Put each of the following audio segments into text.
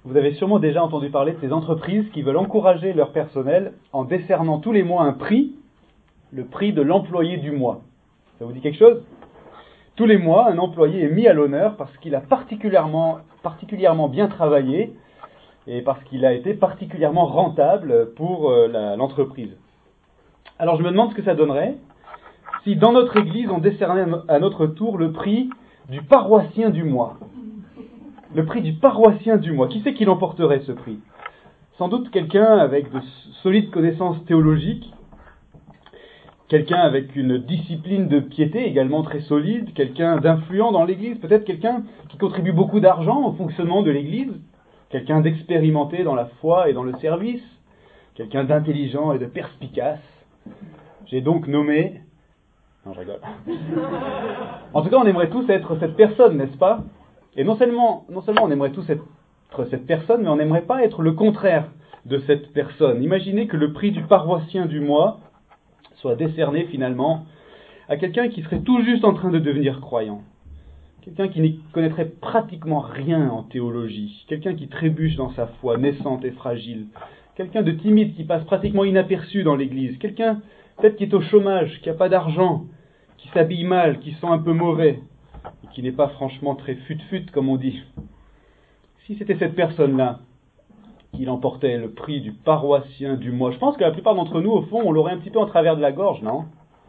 Vous avez sûrement déjà entendu parler de ces entreprises qui veulent encourager leur personnel en décernant tous les mois un prix, le prix de l'employé du mois. Ça vous dit quelque chose ? Tous les mois, un employé est mis à l'honneur parce qu'il a particulièrement bien travaillé et parce qu'il a été particulièrement rentable pour l'entreprise. Alors je me demande ce que ça donnerait si dans notre église on décernait à notre tour le prix du paroissien du mois. Le prix du paroissien du mois. Qui c'est qui l'emporterait ce prix ? Sans doute quelqu'un avec de solides connaissances théologiques, quelqu'un avec une discipline de piété également très solide, quelqu'un d'influent dans l'église, peut-être quelqu'un qui contribue beaucoup d'argent au fonctionnement de l'église, quelqu'un d'expérimenté dans la foi et dans le service, quelqu'un d'intelligent et de perspicace. J'ai donc nommé... Non, je rigole. En tout cas, on aimerait tous être cette personne, n'est-ce pas ? Et non seulement on aimerait tous être cette personne, mais on n'aimerait pas être le contraire de cette personne. Imaginez que le prix du paroissien du mois soit décerné finalement à quelqu'un qui serait tout juste en train de devenir croyant. Quelqu'un qui n'y connaîtrait pratiquement rien en théologie. Quelqu'un qui trébuche dans sa foi naissante et fragile. Quelqu'un de timide qui passe pratiquement inaperçu dans l'église. Quelqu'un peut-être qui est au chômage, qui n'a pas d'argent, qui s'habille mal, qui sent un peu mauvais. Et qui n'est pas franchement très fut-fut, comme on dit. Si c'était cette personne-là qui l'emportait le prix du paroissien du mois, je pense que la plupart d'entre nous, au fond, on l'aurait un petit peu en travers de la gorge, non ?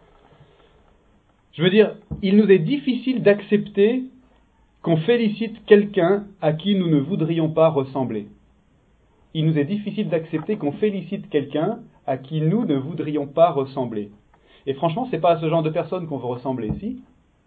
Je veux dire, il nous est difficile d'accepter qu'on félicite quelqu'un à qui nous ne voudrions pas ressembler. Il nous est difficile d'accepter qu'on félicite quelqu'un à qui nous ne voudrions pas ressembler. Et franchement, c'est pas à ce genre de personne qu'on veut ressembler, si ?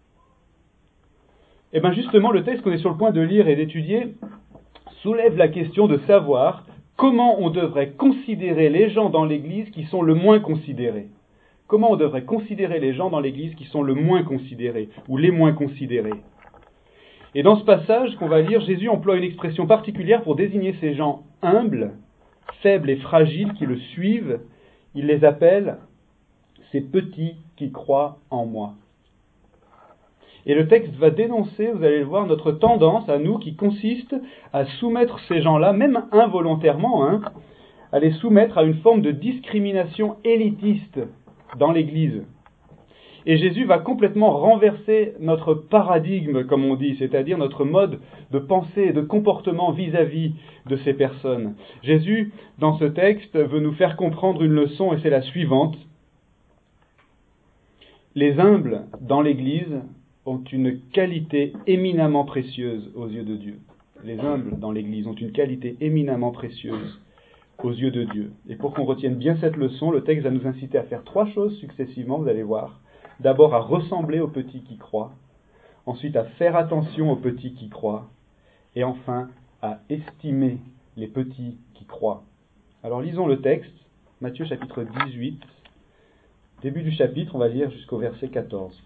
Eh bien justement, le texte qu'on est sur le point de lire et d'étudier soulève la question de savoir comment on devrait considérer les gens dans l'Église qui sont le moins considérés. Comment on devrait considérer les gens dans l'Église qui sont le moins considérés, ou les moins considérés. Et dans ce passage qu'on va lire, Jésus emploie une expression particulière pour désigner ces gens humbles, faibles et fragiles qui le suivent. Il les appelle « ces petits qui croient en moi ». Et le texte va dénoncer, vous allez le voir, notre tendance à nous qui consiste à soumettre ces gens-là, même involontairement, à les soumettre à une forme de discrimination élitiste dans l'Église. Et Jésus va complètement renverser notre paradigme, comme on dit, c'est-à-dire notre mode de pensée et de comportement vis-à-vis de ces personnes. Jésus, dans ce texte, veut nous faire comprendre une leçon, et c'est la suivante. Les humbles dans l'Église ont une qualité éminemment précieuse aux yeux de Dieu. Les humbles dans l'Église ont une qualité éminemment précieuse aux yeux de Dieu. Et pour qu'on retienne bien cette leçon, le texte va nous inciter à faire 3 choses successivement, vous allez voir. D'abord à ressembler aux petits qui croient, ensuite à faire attention aux petits qui croient, et enfin à estimer les petits qui croient. Alors lisons le texte, Matthieu chapitre 18, début du chapitre, on va lire jusqu'au verset 14.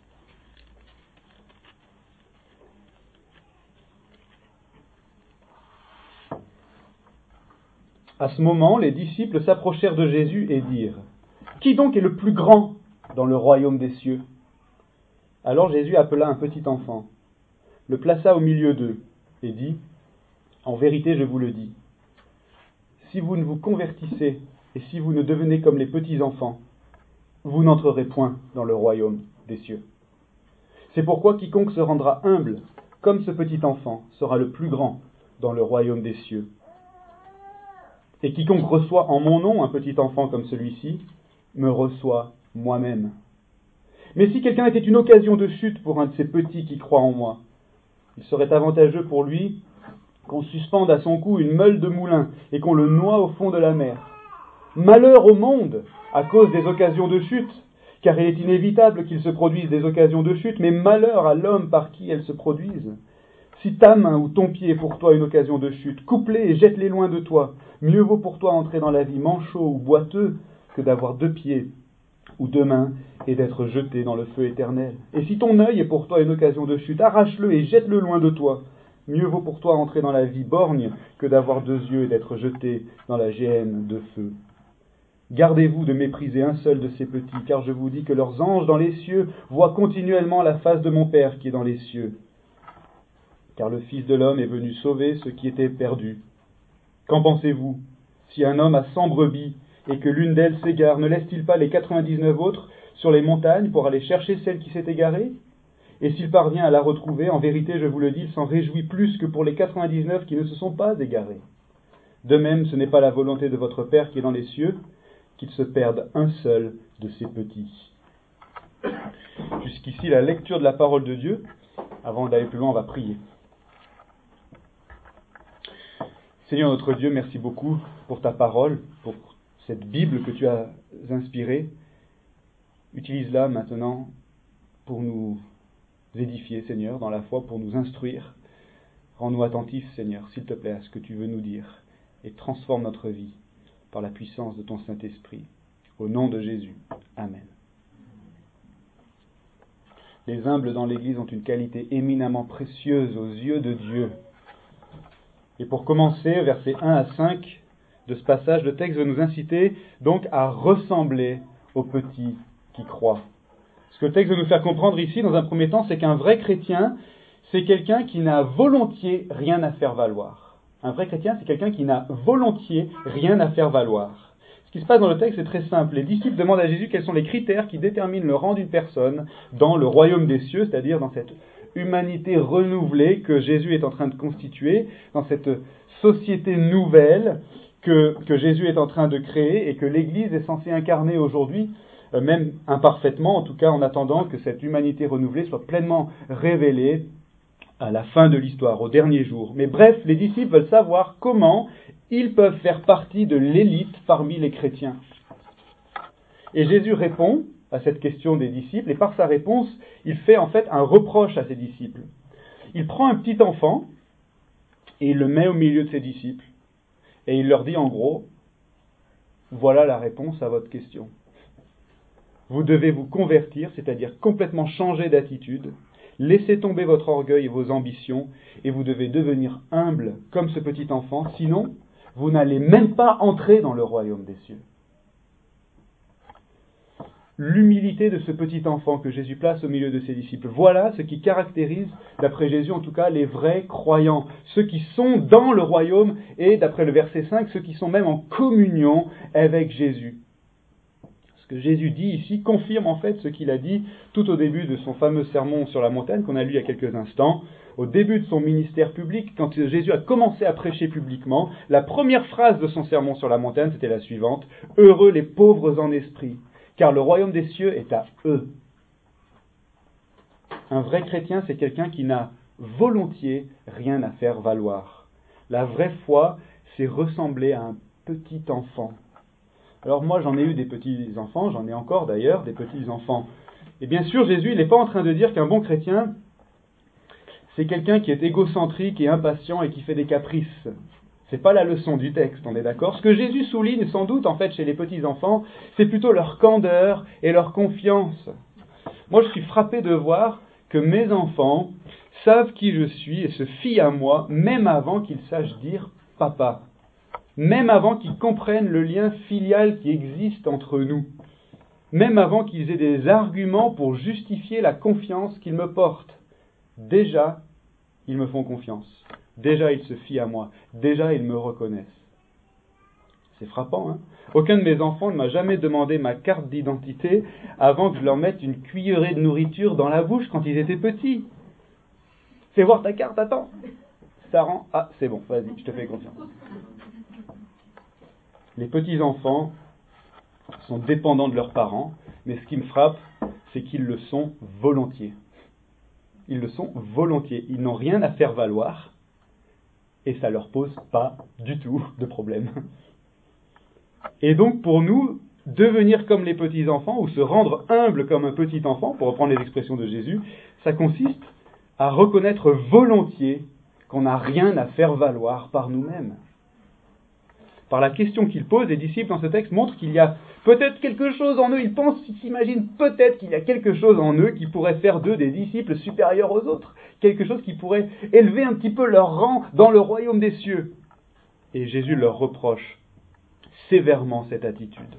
À ce moment, les disciples s'approchèrent de Jésus et dirent « Qui donc est le plus grand dans le royaume des cieux ?» Alors Jésus appela un petit enfant, le plaça au milieu d'eux et dit « En vérité, je vous le dis, si vous ne vous convertissez et si vous ne devenez comme les petits enfants, vous n'entrerez point dans le royaume des cieux. C'est pourquoi quiconque se rendra humble comme ce petit enfant sera le plus grand dans le royaume des cieux. Et quiconque reçoit en mon nom un petit enfant comme celui-ci, me reçoit moi-même. Mais si quelqu'un était une occasion de chute pour un de ces petits qui croient en moi, il serait avantageux pour lui qu'on suspende à son cou une meule de moulin et qu'on le noie au fond de la mer. Malheur au monde à cause des occasions de chute, car il est inévitable qu'il se produise des occasions de chute, mais malheur à l'homme par qui elles se produisent. Si ta main ou ton pied est pour toi une occasion de chute, coupe-les et jette-les loin de toi. Mieux vaut pour toi entrer dans la vie manchot ou boiteux que d'avoir 2 pieds ou 2 mains et d'être jeté dans le feu éternel. Et si ton œil est pour toi une occasion de chute, arrache-le et jette-le loin de toi. Mieux vaut pour toi entrer dans la vie borgne que d'avoir 2 yeux et d'être jeté dans la géhenne de feu. Gardez-vous de mépriser un seul de ces petits, car je vous dis que leurs anges dans les cieux voient continuellement la face de mon Père qui est dans les cieux. Car le Fils de l'homme est venu sauver ceux qui étaient perdus. Qu'en pensez-vous? Si un homme a 100 brebis et que l'une d'elles s'égare, ne laisse-t-il pas les 99 autres sur les montagnes pour aller chercher celle qui s'est égarée? Et s'il parvient à la retrouver, en vérité, je vous le dis, il s'en réjouit plus que pour les 99 qui ne se sont pas égarés. De même, ce n'est pas la volonté de votre Père qui est dans les cieux qu'il se perde un seul de ses petits. Jusqu'ici, la lecture de la parole de Dieu. Avant d'aller plus loin, on va prier. Seigneur notre Dieu, merci beaucoup pour ta parole, pour cette Bible que tu as inspirée. Utilise-la maintenant pour nous édifier, Seigneur, dans la foi, pour nous instruire. Rends-nous attentifs, Seigneur, s'il te plaît, à ce que tu veux nous dire, et transforme notre vie par la puissance de ton Saint-Esprit. Au nom de Jésus. Amen. Les humbles dans l'Église ont une qualité éminemment précieuse aux yeux de Dieu. Et pour commencer, versets 1 à 5 de ce passage, le texte veut nous inciter donc à ressembler aux petits qui croient. Ce que le texte veut nous faire comprendre ici, dans un premier temps, c'est qu'un vrai chrétien, c'est quelqu'un qui n'a volontiers rien à faire valoir. Un vrai chrétien, c'est quelqu'un qui n'a volontiers rien à faire valoir. Ce qui se passe dans le texte, c'est très simple. Les disciples demandent à Jésus quels sont les critères qui déterminent le rang d'une personne dans le royaume des cieux, c'est-à-dire dans cette humanité renouvelée que Jésus est en train de constituer, dans cette société nouvelle que Jésus est en train de créer et que l'Église est censée incarner aujourd'hui, même imparfaitement, en tout cas en attendant que cette humanité renouvelée soit pleinement révélée à la fin de l'histoire, au dernier jour. Mais bref, les disciples veulent savoir comment ils peuvent faire partie de l'élite parmi les chrétiens. Et Jésus répond à cette question des disciples, et par sa réponse, il fait en fait un reproche à ses disciples. Il prend un petit enfant, et il le met au milieu de ses disciples, et il leur dit en gros, voilà la réponse à votre question. Vous devez vous convertir, c'est-à-dire complètement changer d'attitude, laissez tomber votre orgueil et vos ambitions, et vous devez devenir humble comme ce petit enfant, sinon vous n'allez même pas entrer dans le royaume des cieux. L'humilité de ce petit enfant que Jésus place au milieu de ses disciples, voilà ce qui caractérise, d'après Jésus en tout cas, les vrais croyants, ceux qui sont dans le royaume, et d'après le verset 5, ceux qui sont même en communion avec Jésus. Ce que Jésus dit ici confirme en fait ce qu'il a dit tout au début de son fameux sermon sur la montagne qu'on a lu il y a quelques instants. Au début de son ministère public, quand Jésus a commencé à prêcher publiquement, la première phrase de son sermon sur la montagne, c'était la suivante: « Heureux les pauvres en esprit, car le royaume des cieux est à eux. » Un vrai chrétien, c'est quelqu'un qui n'a volontiers rien à faire valoir. La vraie foi, c'est ressembler à un petit enfant. Alors moi, j'en ai eu des petits-enfants, j'en ai encore d'ailleurs des petits-enfants. Et bien sûr, Jésus, il n'est pas en train de dire qu'un bon chrétien, c'est quelqu'un qui est égocentrique et impatient et qui fait des caprices. C'est pas la leçon du texte, on est d'accord? Ce que Jésus souligne sans doute en fait chez les petits-enfants, c'est plutôt leur candeur et leur confiance. Moi, je suis frappé de voir que mes enfants savent qui je suis et se fient à moi, même avant qu'ils sachent dire « papa ». Même avant qu'ils comprennent le lien filial qui existe entre nous. Même avant qu'ils aient des arguments pour justifier la confiance qu'ils me portent. Déjà, ils me font confiance. Déjà, ils se fient à moi. Déjà, ils me reconnaissent. C'est frappant, hein? Aucun de mes enfants ne m'a jamais demandé ma carte d'identité avant que je leur mette une cuillerée de nourriture dans la bouche quand ils étaient petits. Fais voir ta carte, attends. Ça rend... Ah, c'est bon, vas-y, je te fais confiance. Les petits-enfants sont dépendants de leurs parents, mais ce qui me frappe, c'est qu'ils le sont volontiers. Ils le sont volontiers. Ils n'ont rien à faire valoir, et ça ne leur pose pas du tout de problème. Et donc pour nous, devenir comme les petits-enfants, ou se rendre humble comme un petit enfant, pour reprendre les expressions de Jésus, ça consiste à reconnaître volontiers qu'on n'a rien à faire valoir par nous-mêmes. Par la question qu'il pose, les disciples dans ce texte montrent qu'il y a peut-être quelque chose en eux, ils pensent, ils s'imaginent peut-être qu'il y a quelque chose en eux qui pourrait faire d'eux des disciples supérieurs aux autres, quelque chose qui pourrait élever un petit peu leur rang dans le royaume des cieux. Et Jésus leur reproche sévèrement cette attitude.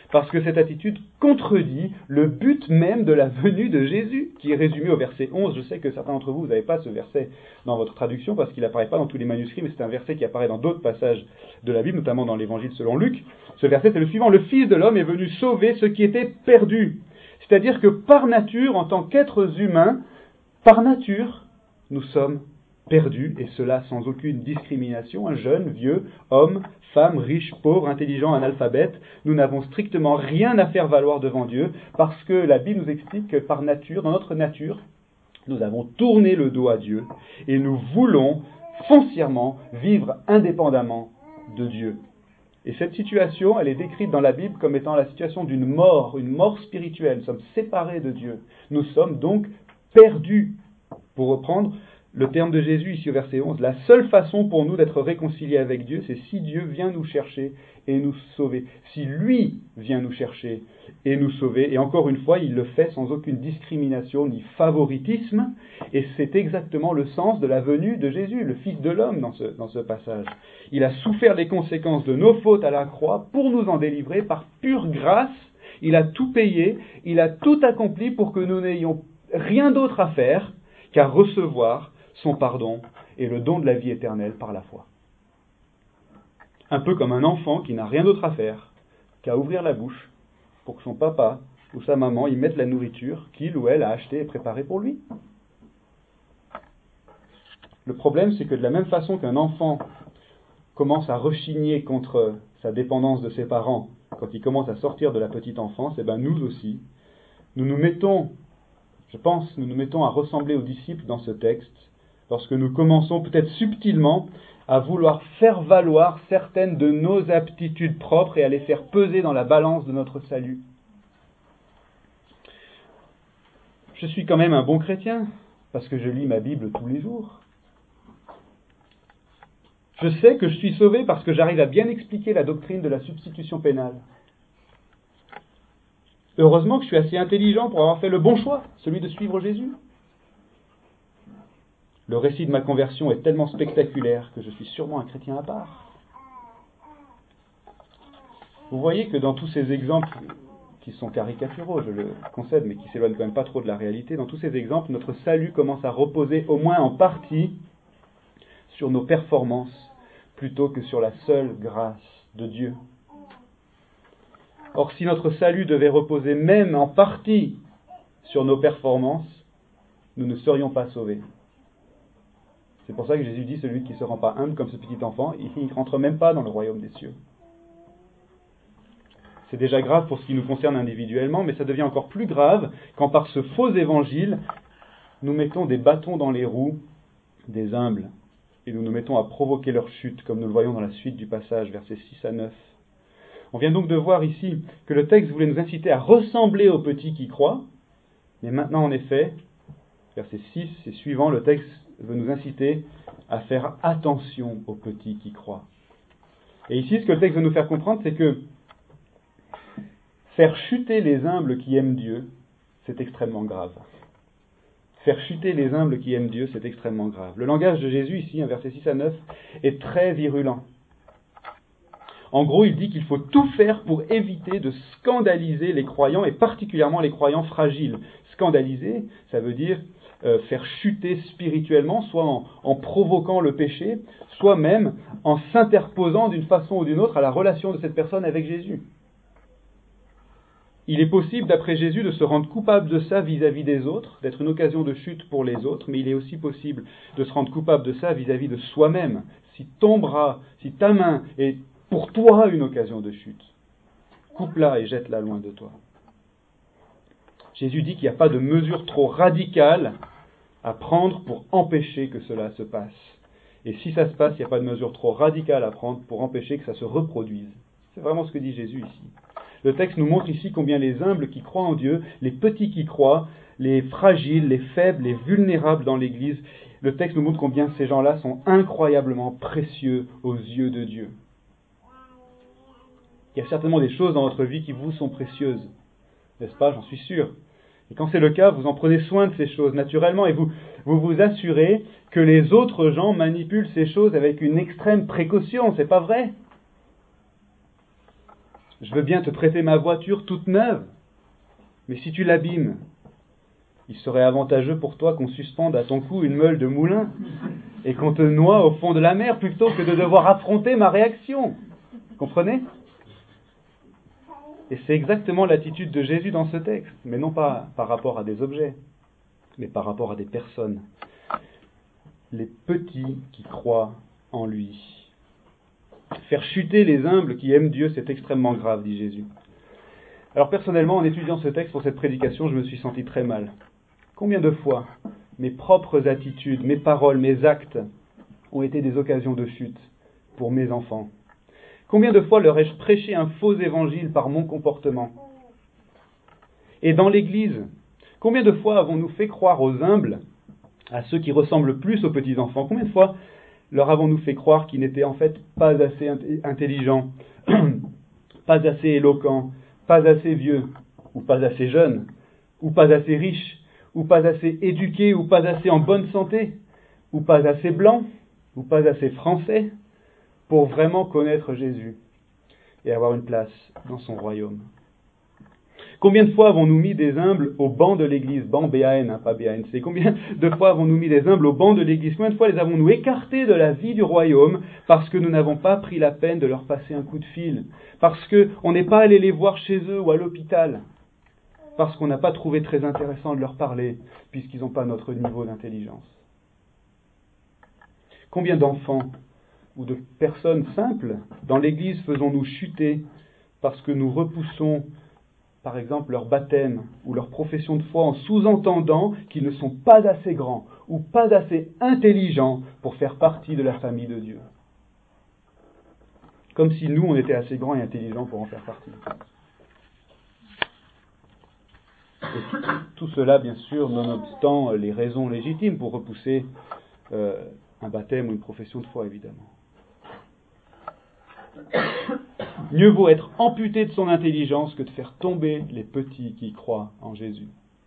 parce que cette attitude contredit le but même de la venue de Jésus, qui est résumé au verset 11. Je sais que certains d'entre vous, vous n'avez pas ce verset dans votre traduction, parce qu'il n'apparaît pas dans tous les manuscrits, mais c'est un verset qui apparaît dans d'autres passages de la Bible, notamment dans l'Évangile selon Luc. Ce verset, c'est le suivant: le Fils de l'homme est venu sauver ce qui était perdu. C'est-à-dire que par nature, en tant qu'êtres humains, par nature, nous sommes perdus, et cela sans aucune discrimination, un jeune, vieux, homme, femme, riche, pauvre, intelligent, analphabète. Nous n'avons strictement rien à faire valoir devant Dieu, parce que la Bible nous explique que par nature, dans notre nature, nous avons tourné le dos à Dieu, et nous voulons foncièrement vivre indépendamment de Dieu. Et cette situation, elle est décrite dans la Bible comme étant la situation d'une mort, une mort spirituelle. Nous sommes séparés de Dieu. Nous sommes donc perdus. Pour reprendre le terme de Jésus ici au verset 11, la seule façon pour nous d'être réconciliés avec Dieu, c'est si Dieu vient nous chercher et nous sauver. Si lui vient nous chercher et nous sauver, et encore une fois, il le fait sans aucune discrimination ni favoritisme, et c'est exactement le sens de la venue de Jésus, le Fils de l'homme, dans ce passage. Il a souffert les conséquences de nos fautes à la croix pour nous en délivrer par pure grâce. Il a tout payé, il a tout accompli pour que nous n'ayons rien d'autre à faire qu'à recevoir son pardon et le don de la vie éternelle par la foi. Un peu comme un enfant qui n'a rien d'autre à faire qu'à ouvrir la bouche pour que son papa ou sa maman y mette la nourriture qu'il ou elle a achetée et préparée pour lui. Le problème, c'est que de la même façon qu'un enfant commence à rechigner contre sa dépendance de ses parents quand il commence à sortir de la petite enfance, et bien nous aussi, nous nous mettons à ressembler aux disciples dans ce texte, lorsque nous commençons peut-être subtilement à vouloir faire valoir certaines de nos aptitudes propres et à les faire peser dans la balance de notre salut. Je suis quand même un bon chrétien, parce que je lis ma Bible tous les jours. Je sais que je suis sauvé parce que j'arrive à bien expliquer la doctrine de la substitution pénale. Heureusement que je suis assez intelligent pour avoir fait le bon choix, celui de suivre Jésus. Le récit de ma conversion est tellement spectaculaire que je suis sûrement un chrétien à part. Vous voyez que dans tous ces exemples, qui sont caricaturaux, je le concède, mais qui s'éloignent quand même pas trop de la réalité, dans tous ces exemples, notre salut commence à reposer au moins en partie sur nos performances, plutôt que sur la seule grâce de Dieu. Or, si notre salut devait reposer même en partie sur nos performances, nous ne serions pas sauvés. C'est pour ça que Jésus dit, celui qui ne se rend pas humble comme ce petit enfant, il ne rentre même pas dans le royaume des cieux. C'est déjà grave pour ce qui nous concerne individuellement, mais ça devient encore plus grave quand par ce faux évangile, nous mettons des bâtons dans les roues des humbles, et nous nous mettons à provoquer leur chute, comme nous le voyons dans la suite du passage, versets 6 à 9. On vient donc de voir ici que le texte voulait nous inciter à ressembler aux petits qui croient, mais maintenant en effet, versets 6 et suivant, le texte veut nous inciter à faire attention aux petits qui croient. Et ici, ce que le texte veut nous faire comprendre, c'est que faire chuter les humbles qui aiment Dieu, c'est extrêmement grave. Faire chuter les humbles qui aiment Dieu, c'est extrêmement grave. Le langage de Jésus, ici, versets 6 à 9, est très virulent. En gros, il dit qu'il faut tout faire pour éviter de scandaliser les croyants, et particulièrement les croyants fragiles. Scandaliser, ça veut dire faire chuter spirituellement, soit en provoquant le péché, soit même en s'interposant d'une façon ou d'une autre à la relation de cette personne avec Jésus. Il est possible, d'après Jésus, de se rendre coupable de ça vis-à-vis des autres, d'être une occasion de chute pour les autres, mais il est aussi possible de se rendre coupable de ça vis-à-vis de soi-même. Si ton bras, si ta main est pour toi une occasion de chute, coupe-la et jette-la loin de toi. Jésus dit qu'il n'y a pas de mesure trop radicale à prendre pour empêcher que cela se passe. Et si ça se passe, il n'y a pas de mesure trop radicale à prendre pour empêcher que ça se reproduise. C'est vraiment ce que dit Jésus ici. Le texte nous montre ici combien les humbles qui croient en Dieu, les petits qui croient, les fragiles, les faibles, les vulnérables dans l'Église, le texte nous montre combien ces gens-là sont incroyablement précieux aux yeux de Dieu. Il y a certainement des choses dans votre vie qui vous sont précieuses, n'est-ce pas? J'en suis sûr. Et quand c'est le cas, vous en prenez soin de ces choses naturellement et vous vous assurez que les autres gens manipulent ces choses avec une extrême précaution, c'est pas vrai? Je veux bien te prêter ma voiture toute neuve, mais si tu l'abîmes, il serait avantageux pour toi qu'on suspende à ton cou une meule de moulin et qu'on te noie au fond de la mer plutôt que de devoir affronter ma réaction. Vous comprenez ? Et c'est exactement l'attitude de Jésus dans ce texte, mais non pas par rapport à des objets, mais par rapport à des personnes. Les petits qui croient en lui. Faire chuter les humbles qui aiment Dieu, c'est extrêmement grave, dit Jésus. Alors personnellement, en étudiant ce texte pour cette prédication, je me suis senti très mal. Combien de fois mes propres attitudes, mes paroles, mes actes ont été des occasions de chute pour mes enfants ? Combien de fois leur ai-je prêché un faux évangile par mon comportement ? Et dans l'Église, combien de fois avons-nous fait croire aux humbles, à ceux qui ressemblent plus aux petits-enfants, combien de fois leur avons-nous fait croire qu'ils n'étaient en fait pas assez intelligents, pas assez éloquents, pas assez vieux, ou pas assez jeunes, ou pas assez riches, ou pas assez éduqués, ou pas assez en bonne santé, ou pas assez blancs, ou pas assez français, pour vraiment connaître Jésus et avoir une place dans son royaume. Combien de fois avons-nous mis des humbles au banc de l'église ? Banc B-A-N, pas B-A-N-C. Combien de fois avons-nous mis des humbles au banc de l'église ? Combien de fois les avons-nous écartés de la vie du royaume parce que nous n'avons pas pris la peine de leur passer un coup de fil ? Parce qu'on n'est pas allé les voir chez eux ou à l'hôpital ? Parce qu'on n'a pas trouvé très intéressant de leur parler puisqu'ils n'ont pas notre niveau d'intelligence ? Combien d'enfants ou de personnes simples dans l'Église faisons-nous chuter parce que nous repoussons, par exemple, leur baptême ou leur profession de foi en sous-entendant qu'ils ne sont pas assez grands ou pas assez intelligents pour faire partie de la famille de Dieu. Comme si nous, on était assez grands et intelligents pour en faire partie. Et tout cela, bien sûr, nonobstant les raisons légitimes pour repousser un baptême ou une profession de foi, évidemment. Mieux vaut être amputé de son intelligence que de faire tomber les petits qui croient en Jésus.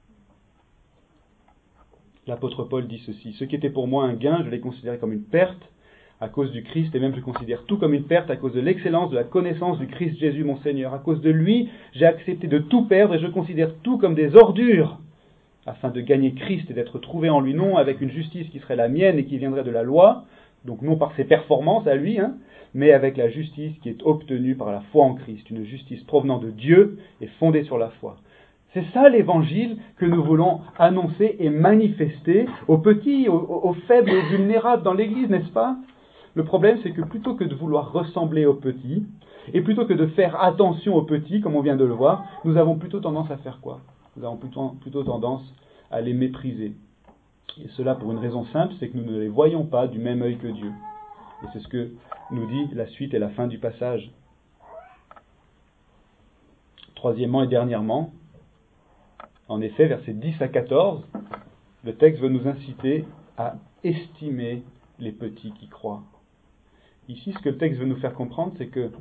L'apôtre Paul dit ceci: ce qui était pour moi un gain, je l'ai considéré comme une perte à cause du Christ, et même je considère tout comme une perte à cause de l'excellence de la connaissance du Christ Jésus mon Seigneur. À cause de lui, j'ai accepté de tout perdre et je considère tout comme des ordures, afin de gagner Christ et d'être trouvé en lui, non avec une justice qui serait la mienne et qui viendrait de la loi, donc non par ses performances à lui, mais avec la justice qui est obtenue par la foi en Christ, une justice provenant de Dieu et fondée sur la foi. C'est ça l'évangile que nous voulons annoncer et manifester aux petits, aux faibles et aux vulnérables dans l'Église, n'est-ce pas ? Le problème, c'est que plutôt que de vouloir ressembler aux petits, et plutôt que de faire attention aux petits, comme on vient de le voir, nous avons plutôt tendance à faire quoi ? Nous avons plutôt tendance à les mépriser. Et cela pour une raison simple, c'est que nous ne les voyons pas du même œil que Dieu. Et c'est ce que nous dit la suite et la fin du passage. Troisièmement et dernièrement, en effet, versets 10 à 14, le texte veut nous inciter à estimer les petits qui croient. Ici, ce que le texte veut nous faire comprendre, c'est que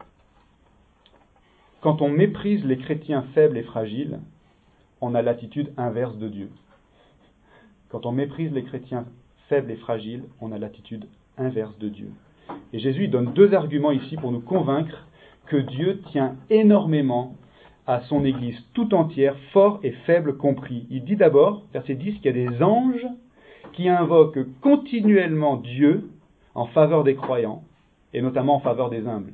quand on méprise les chrétiens faibles et fragiles, on a l'attitude inverse de Dieu. Quand on méprise les chrétiens faibles et fragiles, on a l'attitude inverse de Dieu. Et Jésus donne deux arguments ici pour nous convaincre que Dieu tient énormément à son Église tout entière, fort et faible compris. Il dit d'abord, verset 10, qu'il y a des anges qui invoquent continuellement Dieu en faveur des croyants, et notamment en faveur des humbles.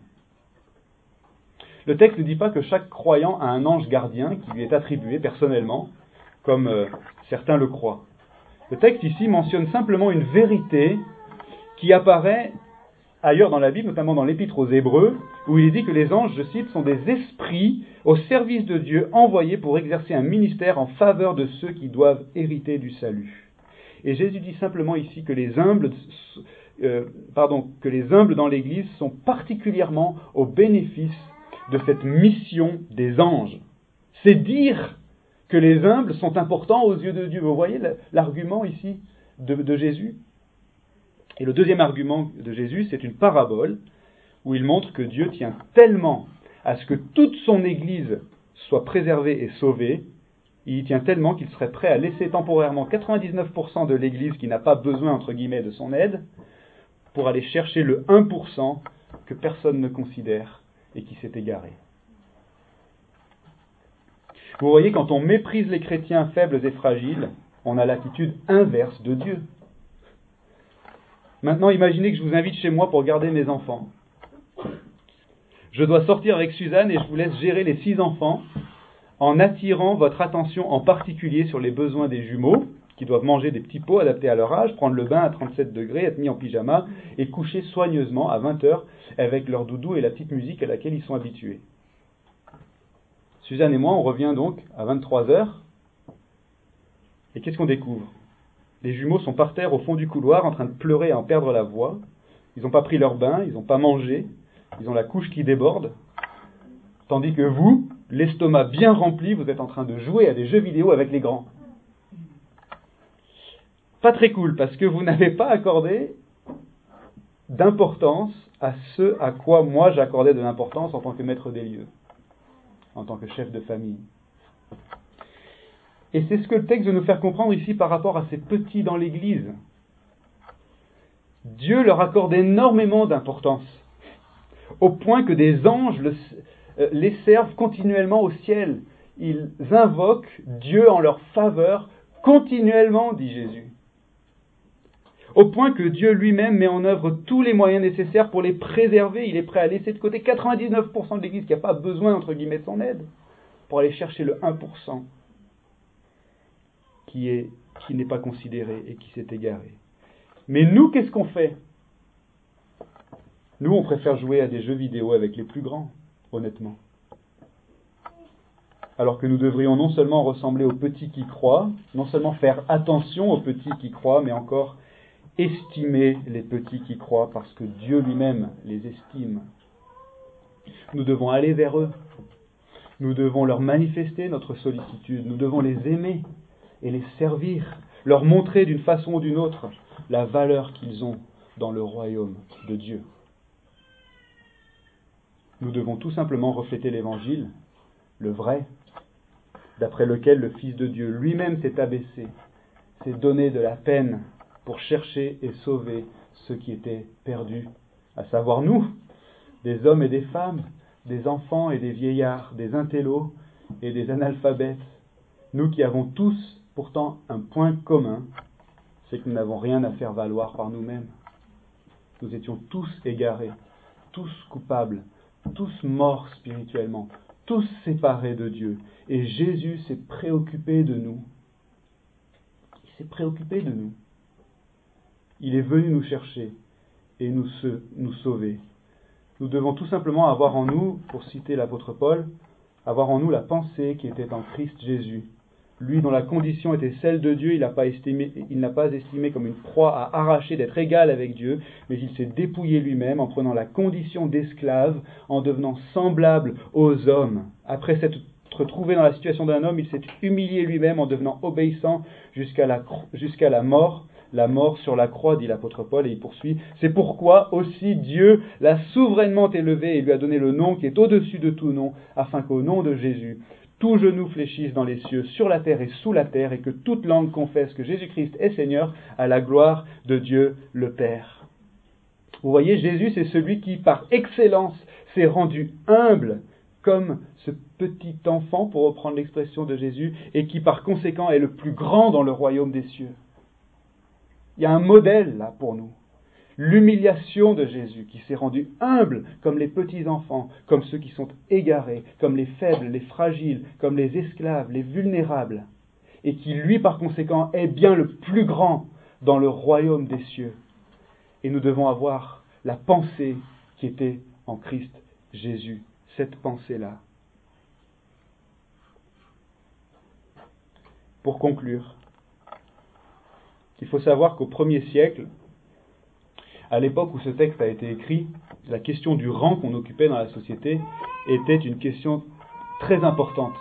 Le texte ne dit pas que chaque croyant a un ange gardien qui lui est attribué personnellement, comme certains le croient. Le texte ici mentionne simplement une vérité qui apparaît ailleurs dans la Bible, notamment dans l'Épître aux Hébreux, où il est dit que les anges, je cite, sont des esprits au service de Dieu envoyés pour exercer un ministère en faveur de ceux qui doivent hériter du salut. Et Jésus dit simplement ici que les humbles dans l'Église sont particulièrement au bénéfice de cette mission des anges. C'est dire que les humbles sont importants aux yeux de Dieu. Vous voyez l'argument ici de Jésus ? Et le deuxième argument de Jésus, c'est une parabole où il montre que Dieu tient tellement à ce que toute son Église soit préservée et sauvée, il y tient tellement qu'il serait prêt à laisser temporairement 99% de l'Église qui n'a pas besoin, entre guillemets, de son aide, pour aller chercher le 1% que personne ne considère et qui s'est égaré. Vous voyez, quand on méprise les chrétiens faibles et fragiles, on a l'attitude inverse de Dieu. Maintenant, imaginez que je vous invite chez moi pour garder mes enfants. Je dois sortir avec Suzanne et je vous laisse gérer les 6 enfants en attirant votre attention en particulier sur les besoins des jumeaux qui doivent manger des petits pots adaptés à leur âge, prendre le bain à 37 degrés, être mis en pyjama et coucher soigneusement à 20h avec leur doudou et la petite musique à laquelle ils sont habitués. Suzanne et moi, on revient donc à 23h. Et qu'est-ce qu'on découvre ? Les jumeaux sont par terre au fond du couloir en train de pleurer et en perdre la voix. Ils n'ont pas pris leur bain, ils n'ont pas mangé, ils ont la couche qui déborde. Tandis que vous, l'estomac bien rempli, vous êtes en train de jouer à des jeux vidéo avec les grands. Pas très cool, parce que vous n'avez pas accordé d'importance à ce à quoi moi j'accordais de l'importance en tant que maître des lieux, en tant que chef de famille. Et c'est ce que le texte veut nous faire comprendre ici par rapport à ces petits dans l'Église. Dieu leur accorde énormément d'importance, au point que des anges les servent continuellement au ciel. Ils invoquent Dieu en leur faveur continuellement, dit Jésus. Au point que Dieu lui-même met en œuvre tous les moyens nécessaires pour les préserver. Il est prêt à laisser de côté 99% de l'Église qui n'a pas besoin, entre guillemets, de son aide, pour aller chercher le 1% qui n'est pas considéré et qui s'est égaré. Mais nous, qu'est-ce qu'on fait ? Nous, on préfère jouer à des jeux vidéo avec les plus grands, honnêtement. Alors que nous devrions non seulement ressembler aux petits qui croient, non seulement faire attention aux petits qui croient, mais encore estimer les petits qui croient parce que Dieu lui-même les estime. Nous devons aller vers eux. Nous devons leur manifester notre sollicitude. Nous devons les aimer et les servir, leur montrer d'une façon ou d'une autre la valeur qu'ils ont dans le royaume de Dieu. Nous devons tout simplement refléter l'Évangile, le vrai, d'après lequel le Fils de Dieu lui-même s'est abaissé, s'est donné de la peine pour chercher et sauver ceux qui étaient perdus, à savoir nous, des hommes et des femmes, des enfants et des vieillards, des intellos et des analphabètes, nous qui avons tous pourtant un point commun, c'est que nous n'avons rien à faire valoir par nous-mêmes. Nous étions tous égarés, tous coupables, tous morts spirituellement, tous séparés de Dieu. Et Jésus s'est préoccupé de nous. Il s'est préoccupé de nous. Il est venu nous chercher et nous sauver. Nous devons tout simplement avoir en nous, pour citer l'apôtre Paul, avoir en nous la pensée qui était en Christ Jésus. Lui dont la condition était celle de Dieu, il n'a pas estimé comme une proie à arracher d'être égal avec Dieu, mais il s'est dépouillé lui-même en prenant la condition d'esclave, en devenant semblable aux hommes. Après s'être trouvé dans la situation d'un homme, il s'est humilié lui-même en devenant obéissant jusqu'à la mort sur la croix, dit l'apôtre Paul, et il poursuit. C'est pourquoi aussi Dieu l'a souverainement élevé et lui a donné le nom qui est au-dessus de tout nom, afin qu'au nom de Jésus, tout genou fléchisse dans les cieux, sur la terre et sous la terre, et que toute langue confesse que Jésus-Christ est Seigneur, à la gloire de Dieu le Père. Vous voyez, Jésus, c'est celui qui, par excellence, s'est rendu humble, comme ce petit enfant, pour reprendre l'expression de Jésus, et qui, par conséquent, est le plus grand dans le royaume des cieux. Il y a un modèle, là, pour nous. L'humiliation de Jésus, qui s'est rendu humble comme les petits enfants, comme ceux qui sont égarés, comme les faibles, les fragiles, comme les esclaves, les vulnérables, et qui, lui, par conséquent, est bien le plus grand dans le royaume des cieux. Et nous devons avoir la pensée qui était en Christ Jésus, cette pensée-là. Pour conclure, il faut savoir qu'au 1er siècle, à l'époque où ce texte a été écrit, la question du rang qu'on occupait dans la société était une question très importante.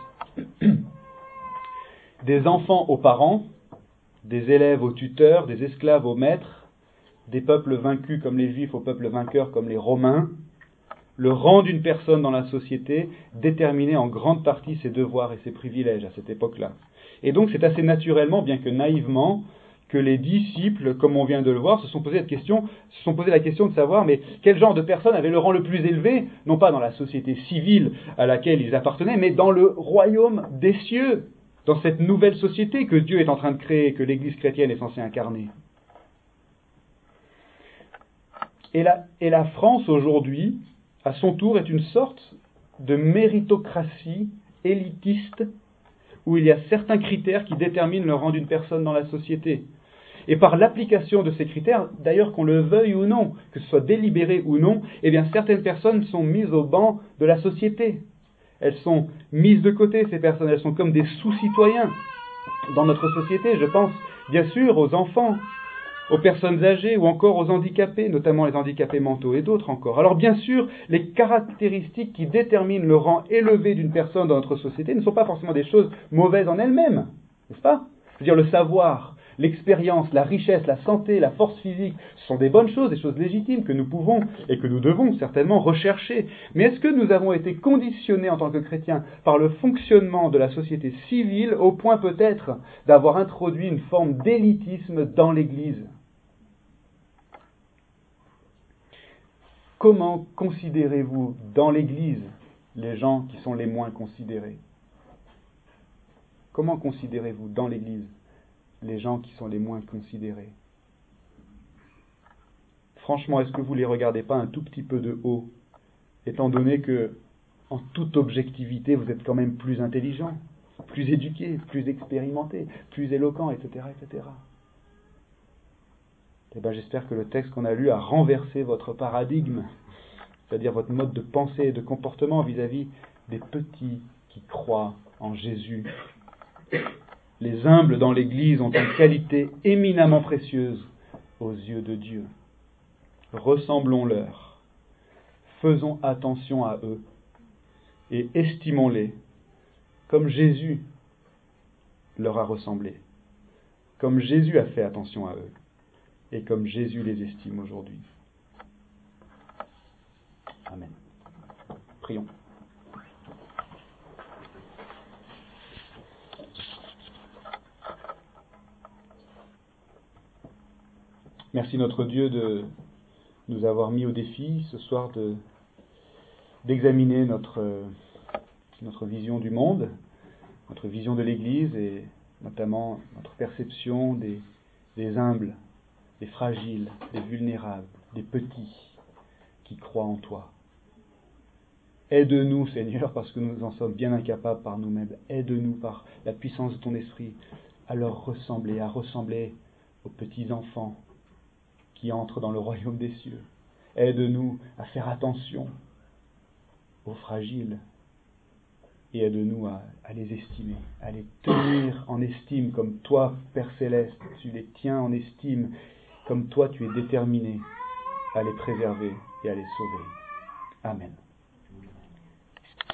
Des enfants aux parents, des élèves aux tuteurs, des esclaves aux maîtres, des peuples vaincus comme les Juifs aux peuples vainqueurs comme les Romains, le rang d'une personne dans la société déterminait en grande partie ses devoirs et ses privilèges à cette époque-là. Et donc c'est assez naturellement, bien que naïvement, que les disciples, comme on vient de le voir, se sont posé la question de savoir, mais quel genre de personne avait le rang le plus élevé, non pas dans la société civile à laquelle ils appartenaient, mais dans le royaume des cieux, dans cette nouvelle société que Dieu est en train de créer, que l'Église chrétienne est censée incarner. Et la France aujourd'hui, à son tour, est une sorte de méritocratie élitiste où il y a certains critères qui déterminent le rang d'une personne dans la société. Et par l'application de ces critères, d'ailleurs qu'on le veuille ou non, que ce soit délibéré ou non, eh bien certaines personnes sont mises au banc de la société. Elles sont mises de côté, ces personnes, elles sont comme des sous-citoyens dans notre société. Je pense bien sûr aux enfants, aux personnes âgées ou encore aux handicapés, notamment les handicapés mentaux et d'autres encore. Alors bien sûr, les caractéristiques qui déterminent le rang élevé d'une personne dans notre société ne sont pas forcément des choses mauvaises en elles-mêmes, n'est-ce pas ? Je veux dire, le savoir, l'expérience, la richesse, la santé, la force physique, ce sont des bonnes choses, des choses légitimes que nous pouvons et que nous devons certainement rechercher. Mais est-ce que nous avons été conditionnés en tant que chrétiens par le fonctionnement de la société civile au point peut-être d'avoir introduit une forme d'élitisme dans l'Église ? Comment considérez-vous dans l'Église les gens qui sont les moins considérés ? Comment considérez-vous dans l'Église les gens qui sont les moins considérés ? Franchement, est-ce que vous ne les regardez pas un tout petit peu de haut, étant donné que, en toute objectivité, vous êtes quand même plus intelligent, plus éduqué, plus expérimenté, plus éloquent, etc., etc. Eh bien, j'espère que le texte qu'on a lu a renversé votre paradigme, c'est-à-dire votre mode de pensée et de comportement vis-à-vis des petits qui croient en Jésus. Les humbles dans l'Église ont une qualité éminemment précieuse aux yeux de Dieu. Ressemblons-leur, faisons attention à eux et estimons-les comme Jésus leur a ressemblé, comme Jésus a fait attention à eux et comme Jésus les estime aujourd'hui. Amen. Prions. Merci notre Dieu de nous avoir mis au défi ce soir d'examiner notre vision du monde, notre vision de l'Église et notamment notre perception des humbles, des fragiles, des vulnérables, des petits qui croient en toi. Aide-nous, Seigneur, parce que nous en sommes bien incapables par nous-mêmes. Aide-nous par la puissance de ton esprit à leur ressembler, à ressembler aux petits enfants qui entrent dans le royaume des cieux. Aide-nous à faire attention aux fragiles et aide-nous à les estimer, à les tenir en estime comme toi, Père Céleste, tu les tiens en estime, comme toi tu es déterminé à les préserver et à les sauver. Amen.